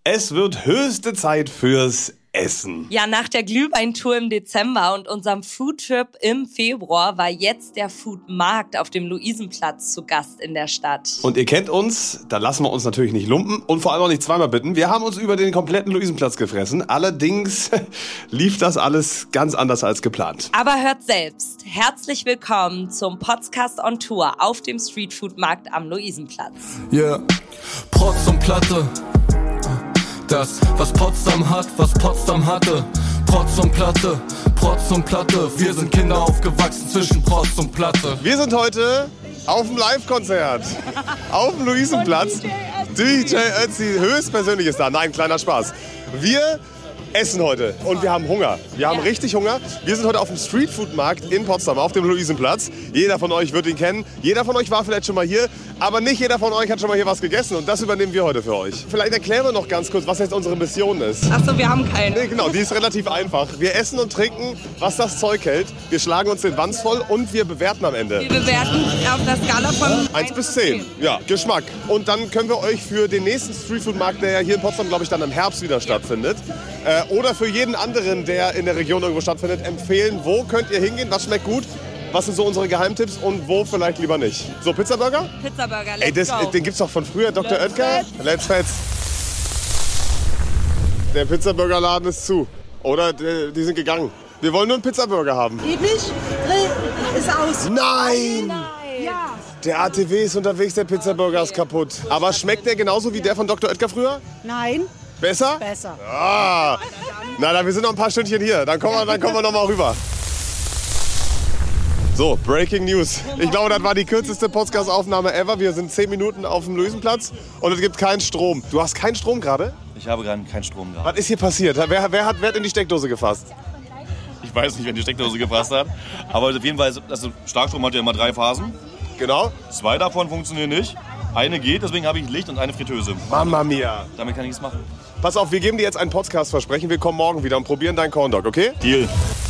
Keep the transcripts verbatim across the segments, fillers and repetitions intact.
Es wird höchste Zeit fürs Essen. Ja, nach der Glühweintour im Dezember und unserem Foodtrip im Februar war jetzt der Foodmarkt auf dem Luisenplatz zu Gast in der Stadt. Und ihr kennt uns, da lassen wir uns natürlich nicht lumpen und vor allem auch nicht zweimal bitten. Wir haben uns über den kompletten Luisenplatz gefressen. Allerdings lief das alles ganz anders als geplant. Aber hört selbst. Herzlich willkommen zum Podcast on Tour auf dem Streetfoodmarkt am Luisenplatz. Yeah, Protz und Platte. Das, was Potsdam hat, was Potsdam hatte. Protz und Platte, Protz und Platte. Wir sind Kinder aufgewachsen zwischen Protz und Platte. Wir sind heute auf dem Live-Konzert. Auf dem Luisenplatz. D J Ötzi, höchstpersönlich ist da. Nein, kleiner Spaß. Wir essen heute und wir haben Hunger. Wir haben ja. richtig Hunger. Wir sind heute auf dem Streetfood-Markt in Potsdam, auf dem Luisenplatz. Jeder von euch wird ihn kennen. Jeder von euch war vielleicht schon mal hier, aber nicht jeder von euch hat schon mal hier was gegessen. Und das übernehmen wir heute für euch. Vielleicht erklären wir noch ganz kurz, was jetzt unsere Mission ist. Achso, wir haben keine. Nee, genau, die ist relativ einfach. Wir essen und trinken, was das Zeug hält. Wir schlagen uns den Wanz voll und wir bewerten am Ende. Wir bewerten auf der Skala von eins bis zehn. Ja, Geschmack. Und dann können wir euch für den nächsten Streetfood-Markt, der ja hier in Potsdam, glaube ich, dann im Herbst wieder stattfindet, äh, oder für jeden anderen, der in der Region irgendwo stattfindet, empfehlen, wo könnt ihr hingehen, was schmeckt gut, was sind so unsere Geheimtipps und wo vielleicht lieber nicht. So, Pizzaburger? Pizzaburger, let's Ey, das, go. Den gibt's doch von früher, Doktor Let's Oetker. fetz. Let's fetz. Der Pizzaburgerladen ist zu. Oder die, die sind gegangen. Wir wollen nur einen Pizzaburger haben. Geht nicht? Grill ist aus. Nein! Ja. Der A T W ist unterwegs, der Pizzaburger ist kaputt. Aber schmeckt der genauso wie der von Doktor Oetker früher? Nein, Besser? besser. Ah! Na, dann, wir sind noch ein paar Stündchen hier. Dann kommen wir, dann kommen wir noch mal rüber. So, Breaking News. Ich glaube, das war die kürzeste Podcast-Aufnahme ever. Wir sind zehn Minuten auf dem Luisenplatz und es gibt keinen Strom. Du hast keinen Strom gerade? Ich habe gerade keinen Strom gehabt. Was ist hier passiert? Wer, wer, hat, wer hat in die Steckdose gefasst? Ich weiß nicht, wer die Steckdose gefasst hat. Aber auf jeden Fall, also Starkstrom hat ja immer drei Phasen. Genau. Zwei davon funktionieren nicht. Eine geht, deswegen habe ich Licht und eine Fritteuse. Mamma mia. Damit kann ich es machen. Pass auf, wir geben dir jetzt ein Podcast-Versprechen. Wir kommen morgen wieder und probieren deinen Corndog, okay? Deal.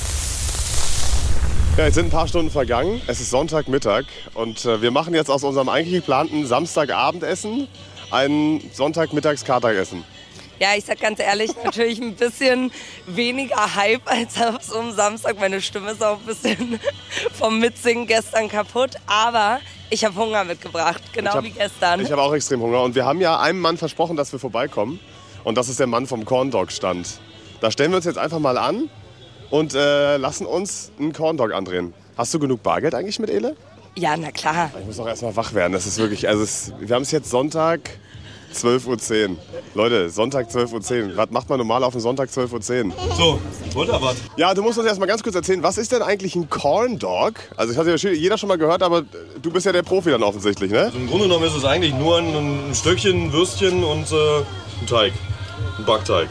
Ja, jetzt sind ein paar Stunden vergangen. Es ist Sonntagmittag und äh, wir machen jetzt aus unserem eigentlich geplanten Samstagabendessen ein Sonntagmittags-Kartagessen. Ja, ich sag ganz ehrlich, natürlich ein bisschen weniger Hype als am Samstag. Meine Stimme ist auch ein bisschen vom Mitsingen gestern kaputt. Aber ich habe Hunger mitgebracht, genau hab, wie gestern. Ich habe auch extrem Hunger und wir haben ja einem Mann versprochen, dass wir vorbeikommen. Und das ist der Mann vom Corndog-Stand. Da stellen wir uns jetzt einfach mal an und äh, lassen uns einen Corndog andrehen. Hast du genug Bargeld eigentlich mit, Ele? Ja, na klar. Ich muss auch erstmal wach werden. Das ist wirklich, also es, wir haben es jetzt Sonntag zwölf Uhr zehn. Leute, Sonntag zwölf Uhr zehn. Was macht man normal auf dem Sonntag zwölf Uhr zehn? So, wollt ihr was? Ja, du musst uns erst mal ganz kurz erzählen, was ist denn eigentlich ein Corndog? Also das hat ja jeder schon mal gehört, aber du bist ja der Profi dann offensichtlich, ne? Also im Grunde genommen ist es eigentlich nur ein, ein Stückchen, ein Würstchen und äh, ein Teig. Ein Backteig.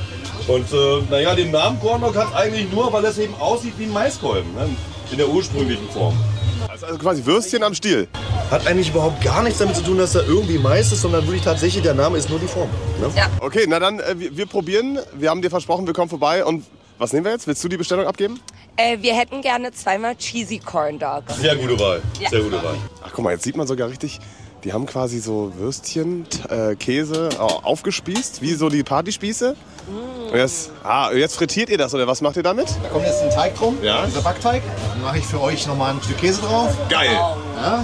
Und äh, naja, den Namen Corndog hat eigentlich nur, weil es eben aussieht wie ein Maiskolben, ne? In der ursprünglichen Form. Also, also quasi Würstchen am Stiel. Hat eigentlich überhaupt gar nichts damit zu tun, dass da irgendwie Mais ist, sondern wirklich tatsächlich der Name ist nur die Form. Ne? Ja. Okay, na dann, äh, wir, wir probieren. Wir haben dir versprochen, wir kommen vorbei. Und was nehmen wir jetzt? Willst du die Bestellung abgeben? Äh, wir hätten gerne zweimal Cheesy Corn Dog. Sehr gute Wahl. Ja. Sehr gute Wahl. Ach, guck mal, jetzt sieht man sogar richtig, die haben quasi so Würstchen, t- äh, Käse äh, aufgespießt, wie so die Partyspieße. Und jetzt, ah, jetzt frittiert ihr das, oder was macht ihr damit? Da kommt jetzt ein Teig drum, Ja. dieser Backteig. Dann mache ich für euch nochmal ein Stück Käse drauf. Geil. Ja.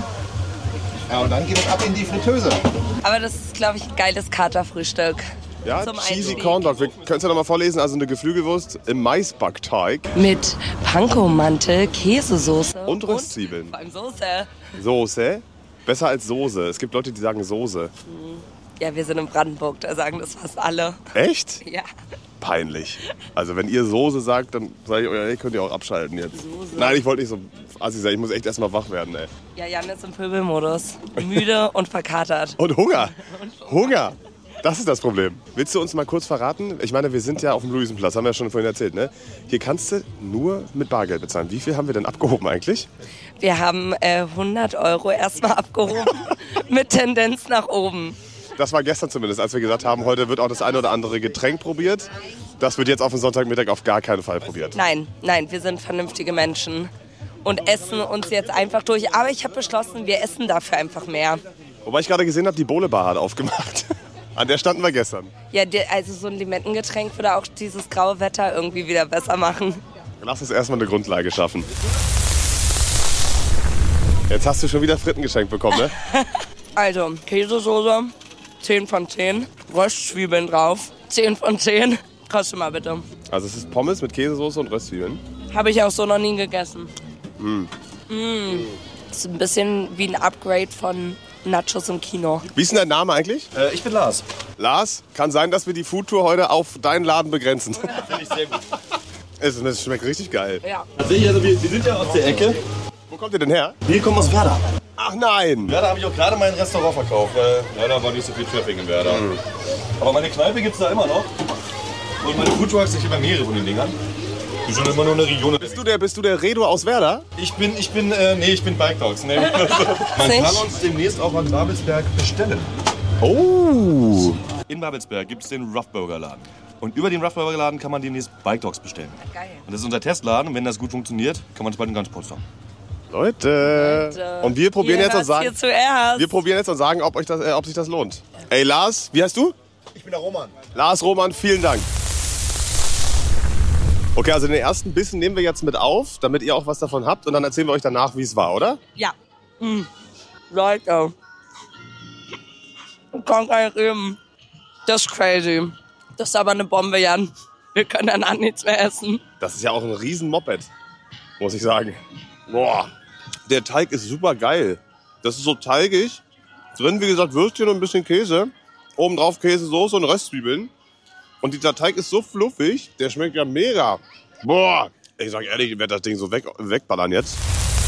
Ja, und dann geht es ab in die Fritteuse. Aber das ist, glaube ich, ein geiles Katerfrühstück. Ja, Zum Cheesy Einstieg. Corn Dog. Wir können es ja noch mal vorlesen. Also eine Geflügelwurst im Maisbackteig Mit Panko-Mantel, Käsesoße und Röstzwiebeln. vor allem Soße. Soße. Besser als Soße. Es gibt Leute, die sagen Soße. Ja, wir sind in Brandenburg, da sagen das fast alle. Echt? Ja. Peinlich. Also wenn ihr Soße sagt, dann sage ich euch, ey, könnt ihr auch abschalten jetzt. Soße. Nein, ich wollte nicht so assi sein. Ich muss echt erst mal wach werden, ey. Ja, Jan ist im Pöbelmodus. Müde und verkatert. Und Hunger. Hunger. Das ist das Problem. Willst du uns mal kurz verraten? Ich meine, wir sind ja auf dem Luisenplatz, haben wir ja schon vorhin erzählt, ne? Hier kannst du nur mit Bargeld bezahlen. Wie viel haben wir denn abgehoben eigentlich? Wir haben äh, hundert Euro erstmal abgehoben mit Tendenz nach oben. Das war gestern zumindest, als wir gesagt haben, heute wird auch das eine oder andere Getränk probiert. Das wird jetzt auf den Sonntagmittag auf gar keinen Fall probiert. Nein, nein, wir sind vernünftige Menschen und essen uns jetzt einfach durch. Aber ich habe beschlossen, wir essen dafür einfach mehr. Wobei ich gerade gesehen habe, die Bohle Bar hat aufgemacht. An der standen wir gestern. Ja, der, also so ein Limettengetränk würde auch dieses graue Wetter irgendwie wieder besser machen. Lass uns erstmal eine Grundlage schaffen. Jetzt hast du schon wieder Fritten geschenkt bekommen, ne? Also, Käsesoße, zehn von zehn. Röstzwiebeln drauf, zehn von zehn. Koste mal bitte. Also es ist Pommes mit Käsesoße und Röstzwiebeln. Habe ich auch so noch nie gegessen. Mm. Mm. Das ist ein bisschen wie ein Upgrade von Nachos im Kino. Wie ist denn dein Name eigentlich? Äh, ich bin Lars. Lars, kann sein, dass wir die Foodtour heute auf deinen Laden begrenzen. Finde ich sehr gut. Es, es schmeckt richtig geil. Ja. Tatsächlich, also wir, wir sind ja aus der Ecke. Wo kommt ihr denn her? Wir kommen aus Werder. Ach nein! Werder habe ich auch gerade mein Restaurant verkauft, weil leider war nicht so viel Traffic in Werder. Mhm. Aber meine Kneipe gibt es da immer noch. Und meine Foodtrucks, ich habe mehrere von den Dingern. Die sind immer nur eine Region. Bist du der, bist du der Redo aus Werder? Ich bin, ich bin, äh, nee, ich bin Bike Dogs. Nee. Man kann uns demnächst auch an Babelsberg bestellen. Oh! In Babelsberg gibt es den Rough Burger Laden. Und über den Rough Burger Laden kann man demnächst Bike Dogs bestellen. Geil. Und das ist unser Testladen. Und wenn das gut funktioniert, kann man es bald in ganz Potsdam. Leute. Leute. Und wir probieren Ihr jetzt und hört's sagen, hier zuerst. wir probieren jetzt und sagen, ob, euch das, äh, ob sich das lohnt. Ey Lars, wie heißt du? Ich bin der Roman. Lars Roman, vielen Dank. Okay, also den ersten Bissen nehmen wir jetzt mit auf, damit ihr auch was davon habt. Und dann erzählen wir euch danach, wie es war, oder? Ja. Mm. Leute. Ich kann gar nicht reden. Das ist crazy. Das ist aber eine Bombe, Jan. Wir können danach nichts mehr essen. Das ist ja auch ein riesen Moped, muss ich sagen. Boah, der Teig ist super geil. Das ist so teigig. Drin, wie gesagt, Würstchen und ein bisschen Käse. Oben drauf Käsesoße und Röstzwiebeln. Und dieser Teig ist so fluffig, der schmeckt ja mega. Boah, ich sag ehrlich, ich werde das Ding so weg, wegballern jetzt.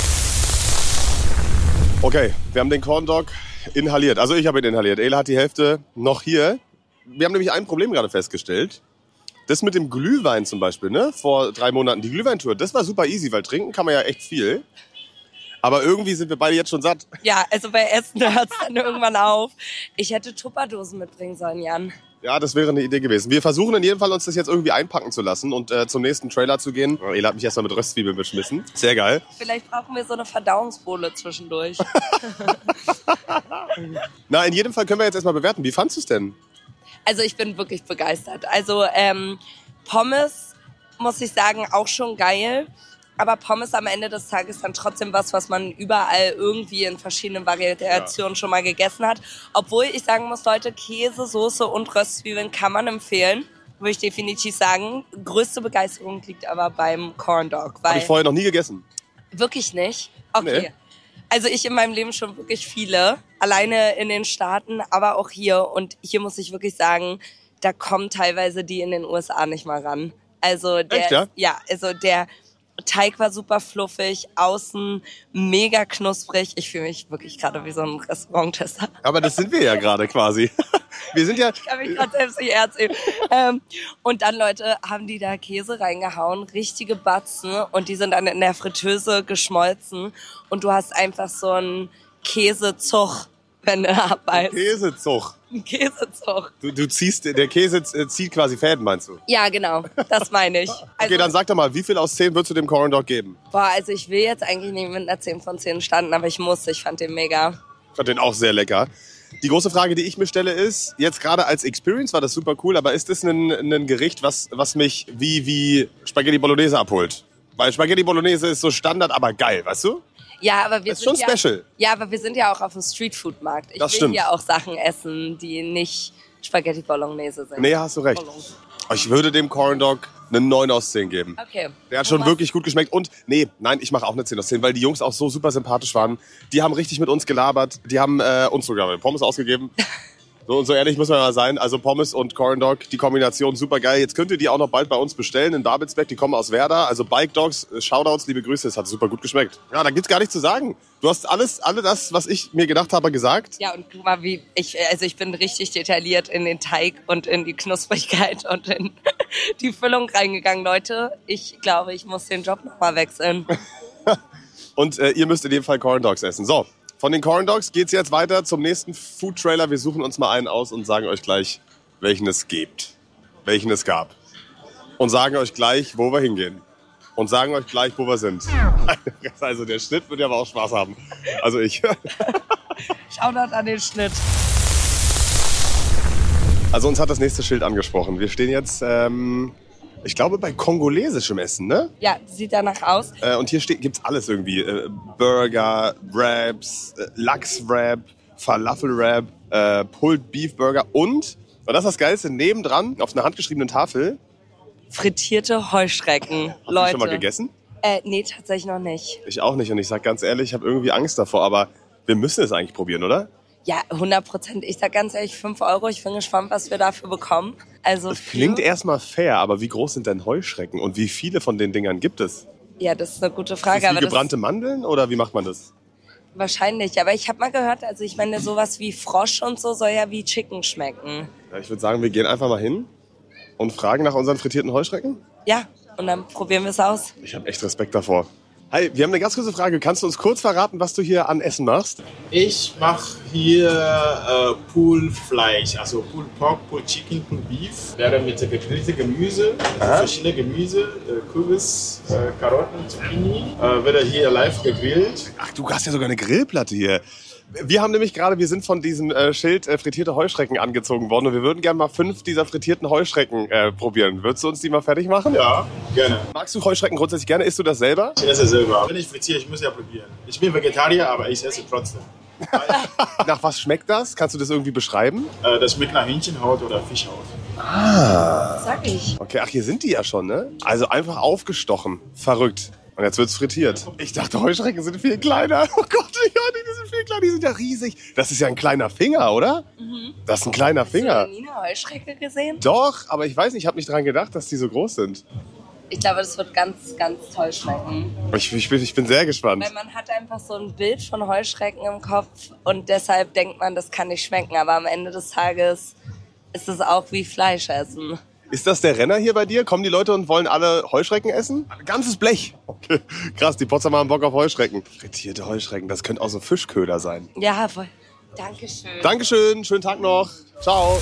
Okay, wir haben den Corn Dog inhaliert. Also ich habe ihn inhaliert. Ela hat die Hälfte noch hier. Wir haben nämlich ein Problem gerade festgestellt. Das mit dem Glühwein zum Beispiel, ne? Vor drei Monaten, die Glühweintour, das war super easy, weil trinken kann man ja echt viel. Aber irgendwie sind wir beide jetzt schon satt. Ja, also bei Essen hört es dann irgendwann auf. Ich hätte Tupperdosen mitbringen sollen, Jan. Ja, das wäre eine Idee gewesen. Wir versuchen in jedem Fall, uns das jetzt irgendwie einpacken zu lassen und äh, zum nächsten Trailer zu gehen. Oh, Ela hat mich erstmal mit Röstzwiebeln beschmissen. Sehr geil. Vielleicht brauchen wir so eine Verdauungsbohle zwischendurch. Na, in jedem Fall können wir jetzt erstmal bewerten. Wie fandst du es denn? Also ich bin wirklich begeistert. Also ähm, Pommes, muss ich sagen, auch schon geil. Aber Pommes am Ende des Tages dann trotzdem was, was man überall irgendwie in verschiedenen Variationen ja. schon mal gegessen hat. Obwohl ich sagen muss, Leute, Käse, Soße und Röstzwiebeln kann man empfehlen. Würde ich definitiv sagen. Größte Begeisterung liegt aber beim Corn Dog. Habe ich vorher noch nie gegessen. Wirklich nicht? Okay. Nee. Also ich in meinem Leben schon wirklich viele. Alleine in den Staaten, aber auch hier. Und hier muss ich wirklich sagen, da kommen teilweise die in den U S A nicht mal ran. Also der, Echt, ja? ja, also der Teig war super fluffig, außen mega knusprig. Ich fühle mich wirklich gerade wie so ein Restauranttester. Aber das sind wir ja gerade quasi. Wir sind ja... Ich kann mich gerade selbst nicht ernst nehmen. ähm, und dann, Leute, haben die da Käse reingehauen, richtige Batzen. Und die sind dann in der Fritteuse geschmolzen. Und du hast einfach so einen Käsezug, wenn du abbeißt. Käsezug. Ein Käsezug. Du, du ziehst, der Käse zieht quasi Fäden, meinst du? Ja, genau. Das meine ich. Also, Okay, dann sag doch mal, wie viel aus zehn würdest du dem Corn Dog geben? Boah, also ich will jetzt eigentlich nicht mit einer zehn von zehn starten, aber ich muss. Ich fand den mega. Ich fand den auch sehr lecker. Die große Frage, die ich mir stelle, ist, jetzt gerade als Experience war das super cool, aber ist das ein, ein Gericht, was, was mich wie, wie Spaghetti Bolognese abholt? Weil Spaghetti Bolognese ist so Standard, aber geil, weißt du? Ja, aber wir Das ist sind schon ja, special. Ja, aber wir sind ja auch auf dem Streetfood-Markt. Ich Das will stimmt. ja auch Sachen essen, die nicht Spaghetti Bolognese sind. Nee, hast du recht. Ich würde dem Corn Dog eine neun aus zehn geben. Okay. Der hat schon Thomas? wirklich gut geschmeckt. Und nee, nein, ich mache auch eine zehn aus zehn, weil die Jungs auch so super sympathisch waren. Die haben richtig mit uns gelabert. Die haben äh, uns sogar Pommes ausgegeben. So und so ehrlich muss man mal sein. Also Pommes und Corn Dog, die Kombination super geil. Jetzt könnt ihr die auch noch bald bei uns bestellen in Babelsberg. Die kommen aus Werder. Also Bike Dogs, Shoutouts, liebe Grüße. Es hat super gut geschmeckt. Ja, da gibt's gar nichts zu sagen. Du hast alles, alles das, was ich mir gedacht habe, gesagt. Ja, und guck mal, wie ich, also ich bin richtig detailliert in den Teig und in die Knusprigkeit und in die Füllung reingegangen, Leute. Ich glaube, ich muss den Job nochmal wechseln. Und äh, ihr müsst in dem Fall Corn Dogs essen. So, von den Corn Dogs geht's jetzt weiter zum nächsten Food Trailer. Wir suchen uns mal einen aus und sagen euch gleich, welchen es gibt, welchen es gab. Und sagen euch gleich, wo wir hingehen. Und sagen euch gleich, wo wir sind. Also der Schnitt wird ja aber auch Spaß haben. Also ich. Shoutout an den Schnitt. Also uns hat das nächste Schild angesprochen. Wir stehen jetzt, ähm, ich glaube, bei kongolesischem Essen, ne? Ja, sieht danach aus. Äh, und hier steht, gibt's alles irgendwie. Äh, Burger, Wraps, äh, Lachs-Wrap, Falafel-Wrap, äh, Pulled Beef Burger und, und das ist das Geilste, nebendran auf einer handgeschriebenen Tafel. Frittierte Heuschrecken. Hast Leute. du schon mal gegessen? Äh, nee, tatsächlich noch nicht. Ich auch nicht und ich sag ganz ehrlich, ich habe irgendwie Angst davor, aber wir müssen es eigentlich probieren, oder? Ja, hundert Prozent. Ich sag ganz ehrlich, fünf Euro. Ich bin gespannt, was wir dafür bekommen. Also Das klingt erstmal fair, aber wie groß sind denn Heuschrecken und wie viele von den Dingern gibt es? Ja, das ist eine gute Ist Frage. das wie aber gebrannte Mandeln oder wie macht man das? das wahrscheinlich. Aber ich habe mal gehört, also ich meine, sowas wie Frosch und so soll ja wie Chicken schmecken. Ja, ich würde sagen, wir gehen einfach mal hin und fragen nach unseren frittierten Heuschrecken. Ja, und dann probieren wir es aus. Ich habe echt Respekt davor. Hi, wir haben eine ganz kurze Frage. Kannst du uns kurz verraten, was du hier an Essen machst? Ich mache hier äh, Pullfleisch, also Pulled Pork, Pulled Chicken, Pulled Beef. Werde mit gegrilltem Gemüse, also verschiedene Gemüse, äh, Kürbis, äh, Karotten, Zucchini, äh, werde hier live gegrillt. Ach, du hast ja sogar eine Grillplatte hier. Wir haben nämlich gerade, wir sind von diesem äh, Schild äh, frittierte Heuschrecken angezogen worden und wir würden gerne mal fünf dieser frittierten Heuschrecken äh, probieren. Würdest du uns die mal fertig machen? Ja, gerne. Magst du Heuschrecken grundsätzlich gerne? Isst du das selber? Ich esse selber. Wenn ich frittiere, ich muss ja probieren. Ich bin Vegetarier, aber ich esse trotzdem. Nach was schmeckt das? Kannst du das irgendwie beschreiben? Äh, das schmeckt nach Hähnchenhaut oder Fischhaut. Sag ich. Okay, ach, hier sind die ja schon, ne? Also einfach aufgestochen. Verrückt. Und jetzt wird's frittiert. Ich dachte, Heuschrecken sind viel kleiner. Oh Gott, ja, die sind viel kleiner. Die sind ja riesig. Das ist ja ein kleiner Finger, oder? Mhm. Das ist ein kleiner Finger. Hast du noch nie eine Heuschrecke gesehen? Doch, aber ich weiß nicht, ich habe nicht dran gedacht, dass die so groß sind. Ich glaube, das wird ganz, ganz toll schmecken. Ich, ich, bin, ich bin sehr gespannt. Weil man hat einfach so ein Bild von Heuschrecken im Kopf und deshalb denkt man, das kann nicht schmecken. Aber am Ende des Tages ist es auch wie Fleisch essen. Ist das der Renner hier bei dir? Kommen die Leute und wollen alle Heuschrecken essen? Ein ganzes Blech. Okay, krass, die Potsdamer haben Bock auf Heuschrecken. Frittierte Heuschrecken, das könnte auch so Fischköder sein. Ja, voll. Dankeschön. Dankeschön, schönen Tag noch. Ciao.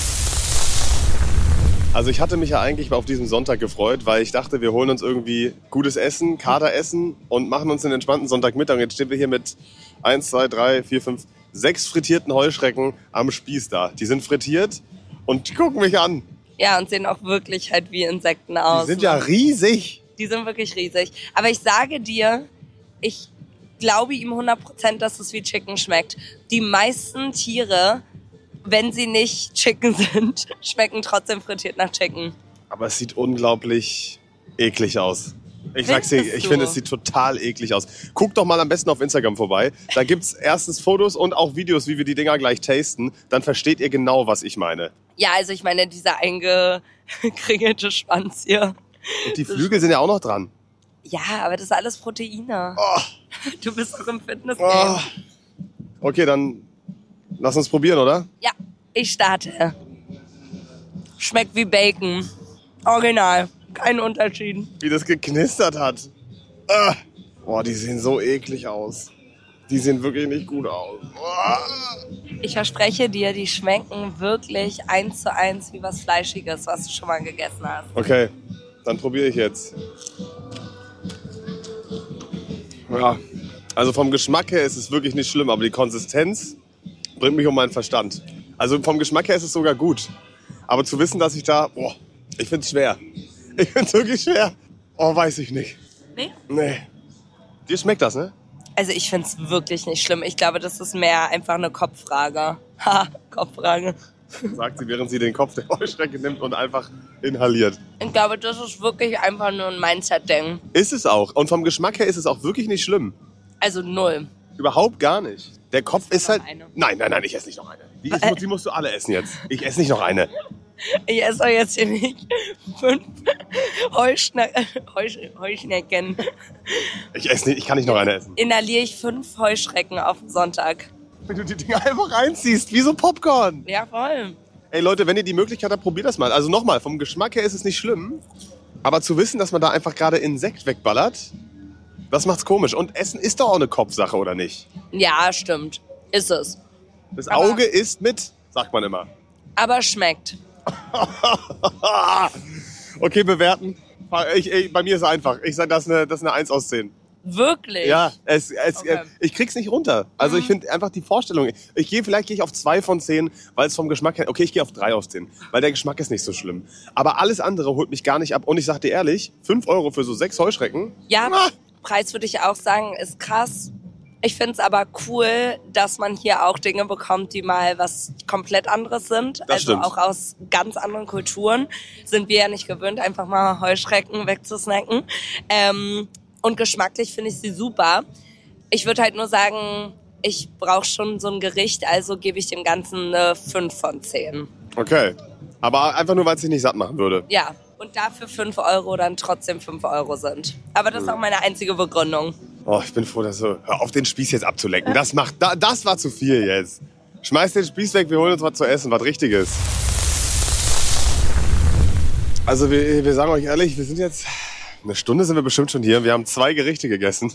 Also ich hatte mich ja eigentlich auf diesen Sonntag gefreut, weil ich dachte, wir holen uns irgendwie gutes Essen, Kaderessen und machen uns einen entspannten Sonntagmittag. Und jetzt stehen wir hier mit eins, zwei, drei, vier, fünf, sechs frittierten Heuschrecken am Spieß da. Die sind frittiert und die gucken mich an. Ja, und sehen auch wirklich halt wie Insekten aus. Die sind ja riesig. Die sind wirklich riesig. Aber ich sage dir, ich glaube ihm hundert Prozent, dass es wie Chicken schmeckt. Die meisten Tiere, wenn sie nicht Chicken sind, schmecken trotzdem frittiert nach Chicken. Aber es sieht unglaublich eklig aus. Ich sag's dir, Findest ich du? finde, es sieht total eklig aus. Guck doch mal am besten auf Instagram vorbei. Da gibt's erstens Fotos und auch Videos, wie wir die Dinger gleich tasten. Dann versteht ihr genau, was ich meine. Ja, also ich meine, dieser eingekringelte Schwanz hier. Und die Flügel sind ja auch noch dran. Ja, aber das ist alles Proteine. Oh. Du bist doch im Fitness. Oh. Okay, dann lass uns probieren, oder? Ja, ich starte. Schmeckt wie Bacon. Original. Kein Unterschied. Wie das geknistert hat. Ah. Boah, die sehen so eklig aus. Die sehen wirklich nicht gut aus. Ich verspreche dir, die schmecken wirklich eins zu eins wie was Fleischiges, was du schon mal gegessen hast. Okay, dann probiere ich jetzt. Ja, also vom Geschmack her ist es wirklich nicht schlimm, aber die Konsistenz bringt mich um meinen Verstand. Also vom Geschmack her ist es sogar gut. Aber zu wissen, dass ich da... Boah, ich find's schwer. Ich find's wirklich schwer. Oh, weiß ich nicht. Nee? Nee. Dir schmeckt das, ne? Also ich find's wirklich nicht schlimm. Ich glaube, das ist mehr einfach eine Kopffrage. Ha, Kopffrage. Sagt sie, während sie den Kopf der Heuschrecke nimmt und einfach inhaliert. Ich glaube, das ist wirklich einfach nur ein Mindset-Ding. Ist es auch. Und vom Geschmack her ist es auch wirklich nicht schlimm. Also null. Überhaupt gar nicht. Der Kopf ist halt... noch eine. Nein, nein, nein, ich esse nicht noch eine. Die, ist, die musst du alle essen jetzt. Ich esse nicht noch eine. Ich esse doch jetzt hier nicht fünf Heuschne Heusch Heuschnecken. Ich esse nicht, ich kann nicht noch eine essen. Inhaliere ich fünf Heuschrecken auf den Sonntag. Wenn du die Dinger einfach reinziehst, wie so Popcorn. Ja, voll. Ey Leute, wenn ihr die Möglichkeit habt, probiert das mal. Also nochmal, vom Geschmack her ist es nicht schlimm. Aber zu wissen, dass man da einfach gerade Insekt wegballert, das macht's komisch. Und Essen ist doch auch eine Kopfsache, oder nicht? Ja, stimmt. Ist es. Das Aber- Auge isst mit, sagt man immer. Aber schmeckt. Okay, bewerten. Ich, ich, bei mir ist es einfach. Ich sage, das ist eine, das ist eine eins aus zehn. Wirklich? Ja, es, es, Okay. ich krieg's nicht runter. Also ich finde einfach die Vorstellung, ich gehe vielleicht gehe ich auf zwei von zehn, weil es vom Geschmack her, okay, ich gehe auf drei auf zehn, weil der Geschmack ist nicht so schlimm. Aber alles andere holt mich gar nicht ab. Und ich sag dir ehrlich, fünf Euro für so sechs Heuschrecken, Ja, ah, Preis würde ich auch sagen, ist krass. Ich finde es aber cool, dass man hier auch Dinge bekommt, die mal was komplett anderes sind. Das also stimmt. auch aus ganz anderen Kulturen. Sind wir ja nicht gewöhnt, einfach mal Heuschrecken wegzusnacken. Ähm, und geschmacklich finde ich sie super. Ich würde halt nur sagen, ich brauche schon so ein Gericht, also gebe ich dem Ganzen eine fünf von zehn. okay. Aber einfach nur, weil es dich nicht satt machen würde. Ja, und dafür fünf Euro dann trotzdem fünf Euro sind. Aber das ist auch meine einzige Begründung. Oh, ich bin froh, dass du... Hör auf, den Spieß jetzt abzulecken. Das macht... Da, das war zu viel jetzt. Schmeiß den Spieß weg, wir holen uns was zu essen, was Richtiges. Also wir, wir sagen euch ehrlich, wir sind jetzt... Eine Stunde sind wir bestimmt schon hier. Wir haben zwei Gerichte gegessen.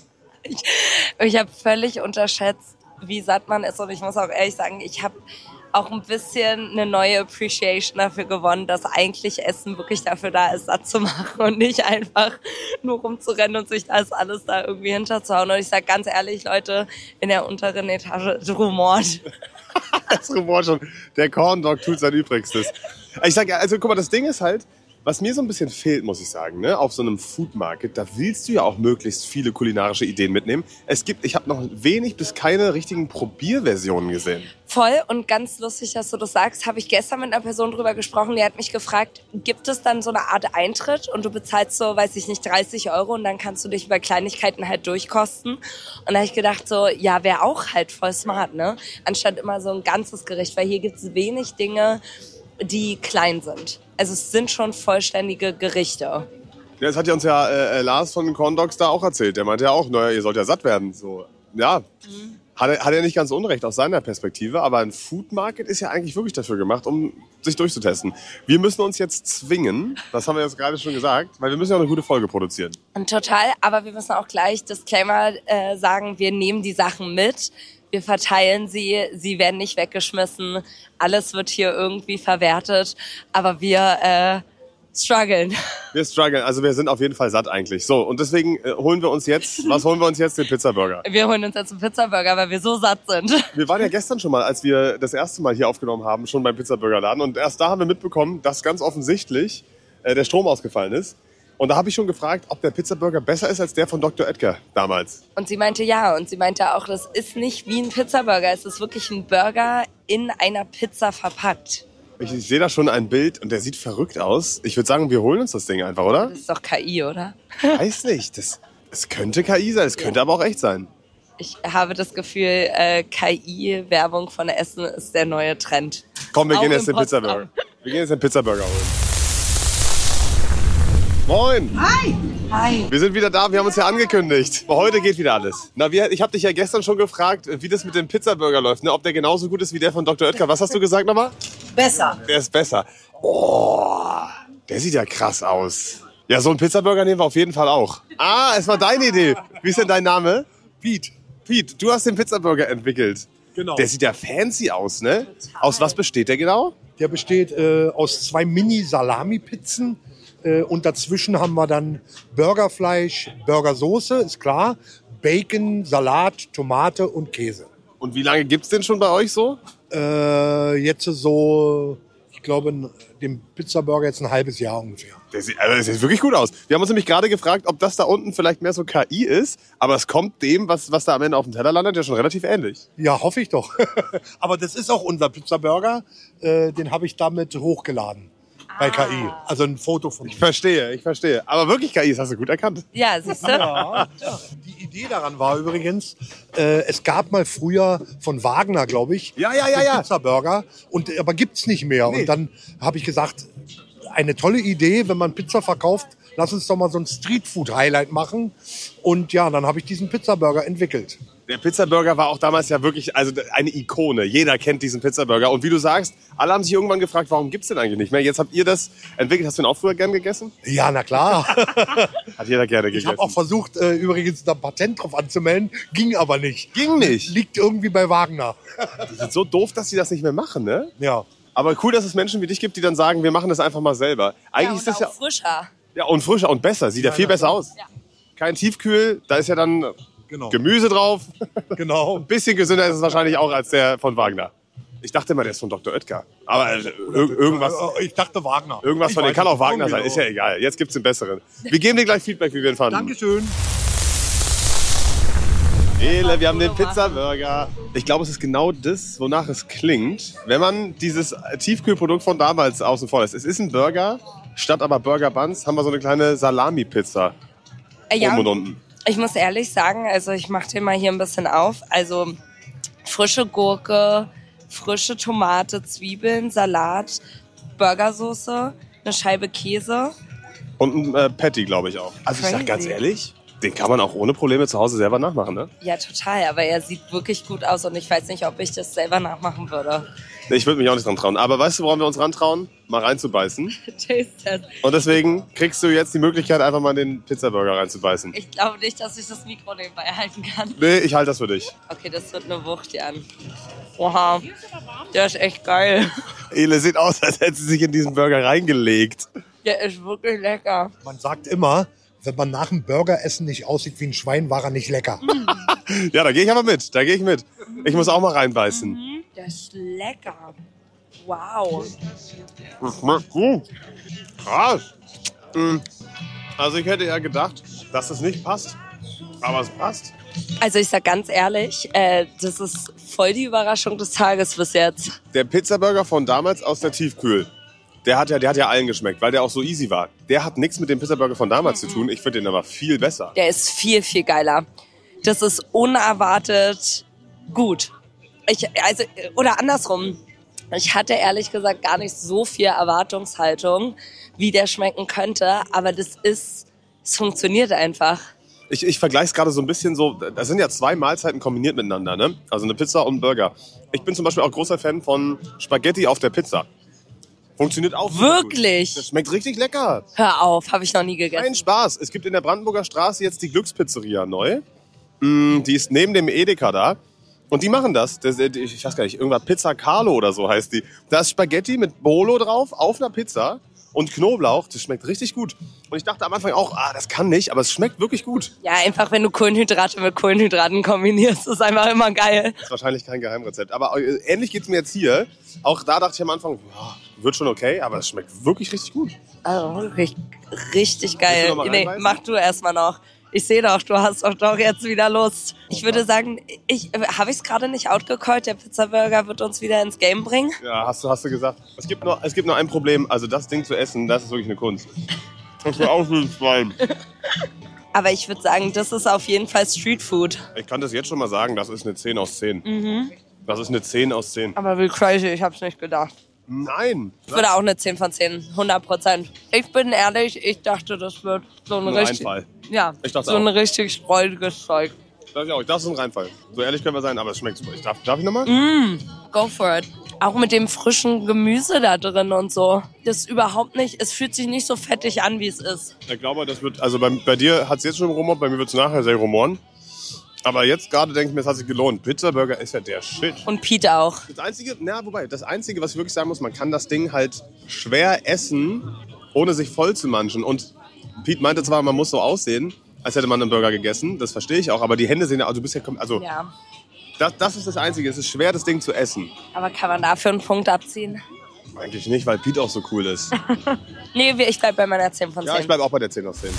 Ich habe völlig unterschätzt, wie satt man ist. Und ich muss auch ehrlich sagen, ich habe auch ein bisschen eine neue Appreciation dafür gewonnen, dass eigentlich Essen wirklich dafür da ist, satt zu machen und nicht einfach nur rumzurennen und sich das alles da irgendwie hinterzuhauen. Und ich sage ganz ehrlich, Leute, in der unteren Etage ist rumort. Das Rumor schon. Der Corn Dog tut sein Übrigstes. Ich sag, also guck mal, das Ding ist halt, was mir so ein bisschen fehlt, muss ich sagen, ne, auf so einem Food Market, da willst du ja auch möglichst viele kulinarische Ideen mitnehmen. Es gibt, ich habe noch wenig bis keine richtigen Probierversionen gesehen. Voll und ganz lustig, dass du das sagst, habe ich gestern mit einer Person drüber gesprochen, die hat mich gefragt, gibt es dann so eine Art Eintritt und du bezahlst so, weiß ich nicht, dreißig Euro und dann kannst du dich über Kleinigkeiten halt durchkosten. Und da habe ich gedacht so, ja, wäre auch halt voll smart, ne? Anstatt immer so ein ganzes Gericht, weil hier gibt es wenig Dinge, die klein sind. Also es sind schon vollständige Gerichte. Ja, das hat ja uns ja äh, Lars von Corn Dogs da auch erzählt. Der meinte ja auch, naja, ihr sollt ja satt werden. So, ja, mhm. hat, er, hat er nicht ganz unrecht aus seiner Perspektive. Aber ein Food Market ist ja eigentlich wirklich dafür gemacht, um sich durchzutesten. Wir müssen uns jetzt zwingen, das haben wir jetzt gerade schon gesagt, weil wir müssen ja auch eine gute Folge produzieren. Und total, aber wir müssen auch gleich Disclaimer äh, sagen, wir nehmen die Sachen mit. Wir verteilen sie, sie werden nicht weggeschmissen, alles wird hier irgendwie verwertet, aber wir äh, strugglen. Wir strugglen, also wir sind auf jeden Fall satt eigentlich. So, und deswegen äh, holen wir uns jetzt, was holen wir uns jetzt? Den Pizzaburger. Wir holen uns jetzt einen Pizzaburger, weil wir so satt sind. Wir waren ja gestern schon mal, als wir das erste Mal hier aufgenommen haben, schon beim Pizzaburgerladen und erst da haben wir mitbekommen, dass ganz offensichtlich äh, der Strom ausgefallen ist. Und da habe ich schon gefragt, ob der Pizzaburger besser ist als der von Doktor Edgar damals. Und sie meinte ja. Und sie meinte auch, das ist nicht wie ein Pizzaburger. Es ist wirklich ein Burger in einer Pizza verpackt. Ich, ich sehe da schon ein Bild und der sieht verrückt aus. Ich würde sagen, wir holen uns das Ding einfach, oder? Das ist doch K I, oder? Weiß nicht. Das, das könnte K I sein, es könnte ja. aber auch echt sein. Ich habe das Gefühl, äh, K I-Werbung von Essen ist der neue Trend. Komm, wir auch gehen jetzt den Potsdam. Pizzaburger. Wir gehen jetzt den Pizzaburger holen. Moin! Hi! Hi. Wir sind wieder da, wir haben uns ja angekündigt. Heute geht wieder alles. Na, wir, ich habe dich ja gestern schon gefragt, wie das mit dem Pizzaburger läuft, ne? Ob der genauso gut ist wie der von Doktor Oetker. Was hast du gesagt nochmal? Besser. Der ist besser. Oh, der sieht ja krass aus. Ja, so einen Pizzaburger nehmen wir auf jeden Fall auch. Ah, es war deine Idee. Wie ist denn dein Name? Pete. Pete, du hast den Pizzaburger entwickelt. Genau. Der sieht ja fancy aus, ne? Aus was besteht der genau? Der besteht äh, aus zwei Mini-Salami-Pizzen. Äh, und dazwischen haben wir dann Burgerfleisch, Burgersoße, ist klar, Bacon, Salat, Tomate und Käse. Und wie lange gibt's den schon bei euch so? Äh, jetzt so, ich glaube, dem Pizzaburger jetzt ein halbes Jahr ungefähr. Der sieht, also das sieht wirklich gut aus. Wir haben uns nämlich gerade gefragt, ob das da unten vielleicht mehr so K I ist, aber es kommt dem, was, was da am Ende auf dem Teller landet, ja schon relativ ähnlich. Ja, hoffe ich doch. Aber das ist auch unser Pizzaburger, äh, den habe ich damit hochgeladen. Bei K I. Also ein Foto von ihm. Ich verstehe, ich verstehe. Aber wirklich K I, das hast du gut erkannt. Ja, siehst du? Ja, ja. Die Idee daran war übrigens, äh, es gab mal früher von Wagner, glaube ich, Ja, ja, ja, den ja. Pizzaburger. Und, aber gibt's nicht mehr. Nee. Und dann habe ich gesagt, eine tolle Idee, wenn man Pizza verkauft, lass uns doch mal so ein Streetfood-Highlight machen. Und ja, dann habe ich diesen Pizzaburger entwickelt. Der Pizzaburger war auch damals ja wirklich also eine Ikone. Jeder kennt diesen Pizzaburger. Und wie du sagst, alle haben sich irgendwann gefragt, warum gibt's den eigentlich nicht mehr? Jetzt habt ihr das entwickelt. Hast du den auch früher gern gegessen? Ja, na klar. Hat jeder gerne Ich gegessen. habe auch versucht, äh, übrigens da ein Patent drauf anzumelden. Ging aber nicht. Ging nicht. Liegt irgendwie bei Wagner. Die sind so doof, dass sie das nicht mehr machen, ne? Ja. Aber cool, dass es Menschen wie dich gibt, die dann sagen, wir machen das einfach mal selber. Ja, Eigentlich und ist das auch ja frischer. ja und frischer und besser. Sieht ja, viel besser aus. Ja. kein Tiefkühl, da ist ja dann Genau. Gemüse drauf. Genau. Ein bisschen gesünder ist es wahrscheinlich auch als der von Wagner. Ich dachte immer, der ist von Doktor Oetker. Aber äh, ir irgendwas, Ich dachte Wagner. irgendwas Ich von denen weiß kann nicht, auch Wagner irgendwie sein. Ist ja so. egal. Jetzt gibt's den besseren. Wir geben dir gleich Feedback, wie wir ihn fanden. Dankeschön. Ele, wir haben den Pizza-Burger. Ich glaube, es ist genau das, wonach es klingt, wenn man dieses Tiefkühlprodukt von damals außen vor lässt. Es ist ein Burger, statt aber Burger Buns haben wir so eine kleine Salami-Pizza. Äh, ja, Oben und unten. ich muss ehrlich sagen, also ich mache den mal hier ein bisschen auf. Also frische Gurke, frische Tomate, Zwiebeln, Salat, Burgersoße, eine Scheibe Käse. Und ein äh, Patty, glaube ich auch. Also ich sag Crazy. ganz ehrlich, den kann man auch ohne Probleme zu Hause selber nachmachen, ne? Ja, total, aber er sieht wirklich gut aus und ich weiß nicht, ob ich das selber nachmachen würde. Nee, ich würde mich auch nicht dran trauen. Aber weißt du, woran wir uns rantrauen? Mal reinzubeißen. Taste Test. Und deswegen kriegst du jetzt die Möglichkeit, einfach mal in den Pizzaburger reinzubeißen. Ich glaube nicht, dass ich das Mikro nebenbei halten kann. Nee, ich halte das für dich. Okay, das wird eine Wucht, Jan. Oha, der ist echt geil. Ele sieht aus, als hätte sie sich in diesen Burger reingelegt. Der ist wirklich lecker. Man sagt immer, wenn man nach dem Burgeressen nicht aussieht wie ein Schwein, war er nicht lecker. Ja, da gehe ich aber mit. Da gehe ich mit. Ich muss auch mal reinbeißen. Der ist lecker. Wow. Das schmeckt gut. Krass. Mm. Also ich hätte ja gedacht, dass es nicht passt. Aber es passt. Also ich sag ganz ehrlich, äh, das ist voll die Überraschung des Tages bis jetzt. Der Pizzaburger von damals aus der Tiefkühl, der hat ja, der hat ja allen geschmeckt, weil der auch so easy war. Der hat nichts mit dem Pizzaburger von damals zu tun. Ich finde den aber viel besser. Der ist viel, viel geiler. Das ist unerwartet gut. Ich, also, oder andersrum. Ich hatte ehrlich gesagt gar nicht so viel Erwartungshaltung, wie der schmecken könnte. Aber das ist, es funktioniert einfach. Ich, ich vergleiche es gerade so ein bisschen so, das sind ja zwei Mahlzeiten kombiniert miteinander, ne? Also eine Pizza und ein Burger. Ich bin zum Beispiel auch großer Fan von Spaghetti auf der Pizza. Funktioniert auch super gut. Wirklich? Das schmeckt richtig lecker. Hör auf, habe ich noch nie gegessen. Kein Spaß. Es gibt in der Brandenburger Straße jetzt die Glückspizzeria neu. Mm, die ist neben dem Edeka da. Und die machen das. das. Ich weiß gar nicht, irgendwas Pizza Carlo oder so heißt die. Da ist Spaghetti mit Bolo drauf auf einer Pizza und Knoblauch. Das schmeckt richtig gut. Und ich dachte am Anfang auch, ah, das kann nicht, aber es schmeckt wirklich gut. Ja, einfach wenn du Kohlenhydrate mit Kohlenhydraten kombinierst, ist einfach immer geil. Das ist wahrscheinlich kein Geheimrezept. Aber äh, ähnlich geht's mir jetzt hier. Auch da dachte ich am Anfang, ja, wird schon okay, aber es schmeckt wirklich richtig gut. Also wirklich richtig Willst geil. du noch mal Nee, reinbeißen? mach du erstmal noch. Ich sehe doch, du hast doch, doch jetzt wieder Lust. Ich würde sagen, ich habe ich es gerade nicht outgecallt, der Pizzaburger wird uns wieder ins Game bringen. Ja, hast du, hast du gesagt. Es gibt, nur, es gibt nur ein Problem. Also das Ding zu essen, das ist wirklich eine Kunst. Das sieht aus wie ein Schwein. Aber ich würde sagen, das ist auf jeden Fall Streetfood. Ich kann das jetzt schon mal sagen, das ist eine zehn aus zehn. Mhm. Das ist eine zehn aus zehn. Aber wie crazy, ich hab's nicht gedacht. Nein. Ich würde auch eine zehn von zehn, hundert Prozent. Ich bin ehrlich, ich dachte, das wird so ein Nur richtig, Einfall. ja, Ich dachte so ein auch. richtig spreuiges Zeug. Das ich auch. Ich dachte, das ist ein Reinfall. So ehrlich können wir sein, aber es schmeckt super. Ich darf, darf ich nochmal? Go for it. Auch mit dem frischen Gemüse da drin und so. Das ist überhaupt nicht, es fühlt sich nicht so fettig an, wie es ist. Ich glaube, das wird, also bei, bei dir hat es jetzt schon rumort, bei mir wird es nachher sehr rumoren. Aber jetzt gerade denke ich mir, es hat sich gelohnt. Pizzaburger ist ja der Shit. Und Pete auch. Das Einzige, na, wobei, das Einzige, was ich wirklich sagen muss, man kann das Ding halt schwer essen, ohne sich voll zu manchen. Und Pete meinte zwar, man muss so aussehen, als hätte man einen Burger gegessen. Das verstehe ich auch, aber die Hände sehen ja, also du bist ja, also, Ja. das, das ist das Einzige. Es ist schwer, das Ding zu essen. Aber kann man dafür einen Punkt abziehen? Eigentlich nicht, weil Pete auch so cool ist. Nee, ich bleib bei meiner zehn von zehn. Ja, ich bleibe auch bei der zehn aus zehn.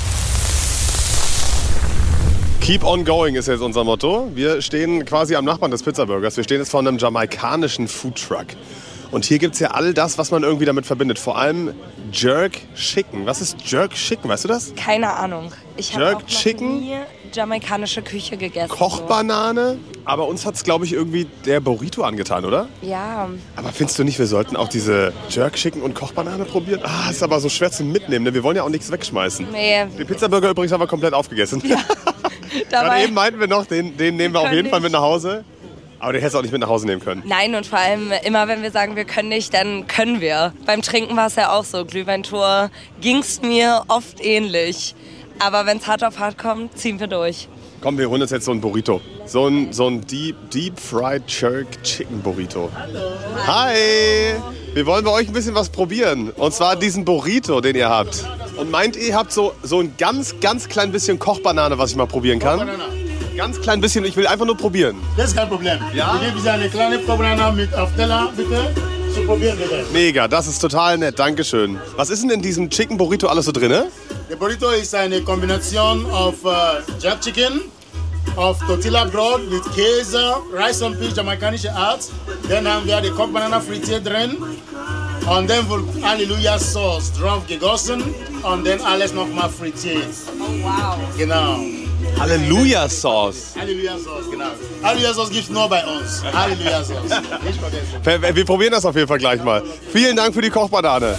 Keep on going ist jetzt unser Motto. Wir stehen quasi am Nachbarn des Pizzaburgers. Wir stehen jetzt vor einem jamaikanischen Foodtruck. Und hier gibt es ja all das, was man irgendwie damit verbindet. Vor allem Jerk Chicken. Was ist Jerk Chicken? Weißt du das? Keine Ahnung. Ich habe Jerk auch noch Chicken? nie jamaikanische Küche gegessen. Kochbanane. Aber uns hat es, glaube ich, irgendwie der Burrito angetan, oder? So. Ja, Aber findest du nicht, wir sollten auch diese Jerk Chicken und Kochbanane probieren? Ah, ist aber so schwer zum Mitnehmen. Ne? Wir wollen ja auch nichts wegschmeißen. nee. Den Pizzaburger übrigens haben wir komplett aufgegessen. Gerade Dabei, eben meinten wir noch, den, den nehmen wir auf können jeden Fall nicht. mit nach Hause. Aber den hättest du auch nicht mit nach Hause nehmen können. Nein, und vor allem immer, wenn wir sagen, wir können nicht, dann können wir. Beim Trinken war es ja auch so. Glühweintour ging's mir oft ähnlich. Aber wenn es hart auf hart kommt, ziehen wir durch. Komm, wir holen uns jetzt so ein Burrito. So ein, so ein Deep, Deep Fried Jerk Chicken Burrito. Hi! Wir wollen bei euch ein bisschen was probieren. Und zwar diesen Burrito, den ihr habt. Und meint ihr, ihr habt so, so ein ganz, ganz klein bisschen Kochbanane, was ich mal probieren kann? Kochbanane. Ganz klein bisschen, ich will einfach nur probieren. Das ist kein Problem. Ja? Ich gebe Sie eine kleine Kochbanane mit auf Teller, bitte. Zu probieren, bitte. Mega, das ist total nett, Dankeschön. Was ist denn in diesem Chicken Burrito alles so drin? Der Burrito ist eine Kombination auf uh, Jerk Chicken, auf Tortilla-Brot mit Käse, Rice and Peas, jamaikanische Art. Dann haben wir die Kochbanane frittiert drin. Und dann wird Halleluja-Sauce drauf gegossen und dann alles nochmal frittiert. Oh, wow. Genau. Halleluja-Sauce. Halleluja-Sauce, genau. Halleluja-Sauce gibt es nur bei uns. Halleluja-Sauce. Nicht vergessen. Wir probieren das auf jeden Fall gleich mal. Vielen Dank für die Kochbanane.